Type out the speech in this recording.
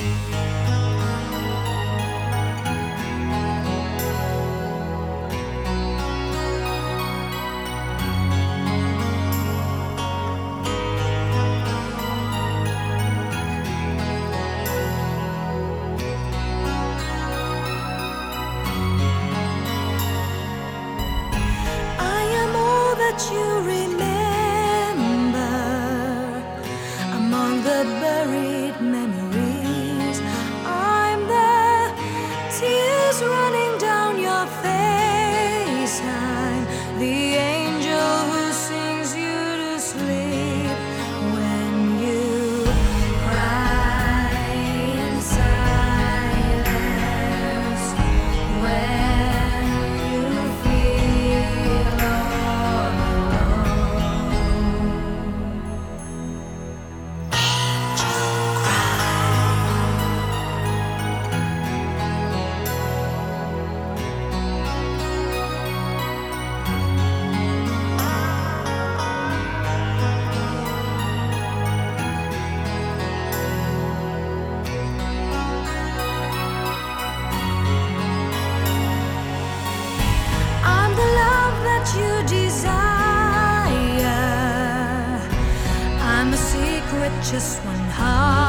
That you remember among the buried memories. I'm there, tears running down your face. I'm the angel who sings you to sleep when you cry in silence, when you feel all I'm the love that you desire. I'm a secret, just one heart.